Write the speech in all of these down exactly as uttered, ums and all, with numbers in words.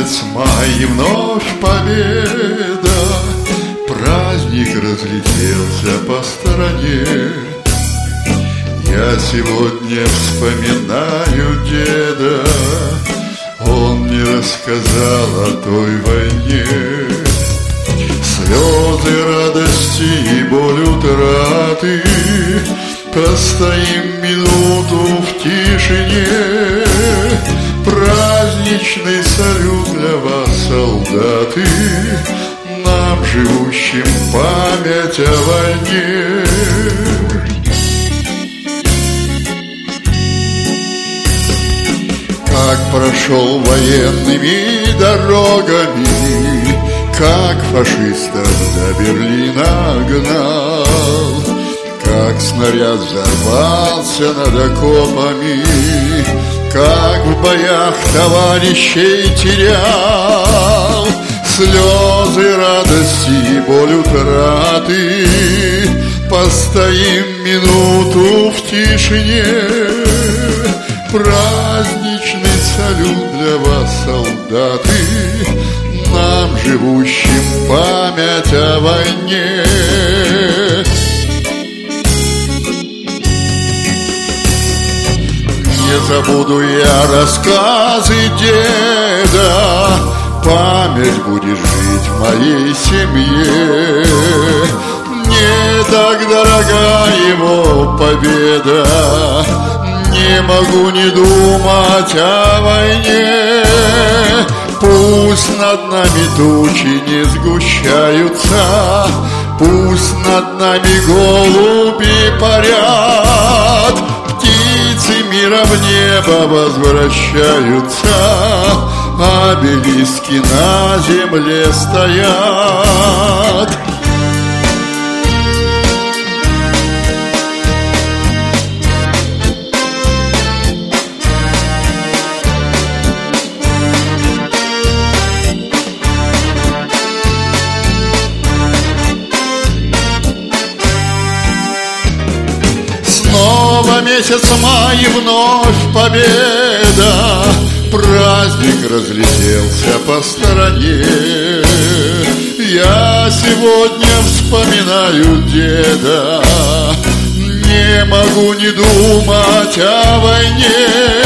месяц май, и вновь победа. Праздник разлетелся по стороне. Я сегодня вспоминаю деда. Он мне рассказал о той войне. Слезы радости и боль утраты. Постоим минуту в тишине. Праздничный салют для вас, солдаты, нам, живущим, память о войне. Как прошел военными дорогами, как фашистов до Берлина гнал, как снаряд взорвался над окопами, как в боях товарищей терял. Слезы радости и боль утраты. Постоим минуту в тишине. Праздничный салют для вас, солдаты, нам, живущим, память о войне. Не забуду я рассказы деда, память будет жить в моей семье. Мне так дорога его победа, не могу не думать о войне. Пусть над нами тучи не сгущаются, пусть над нами голуби парят, птицы мира в небо возвращаются, обелиски на земле стоят. Снова месяц май, вновь победа. Праздник разлетелся по стороне. Я сегодня вспоминаю деда. Не могу не думать о войне.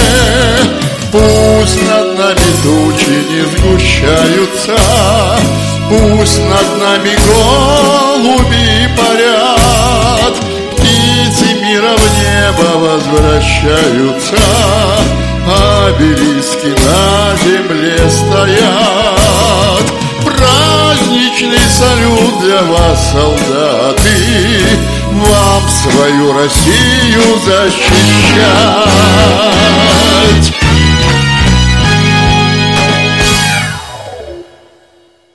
Пусть над нами тучи не сгущаются, пусть над нами голуби парят, птицы мира в небо возвращаются, обелиски на земле стоят. Праздничный салют для вас, солдаты, вам свою Россию защищать.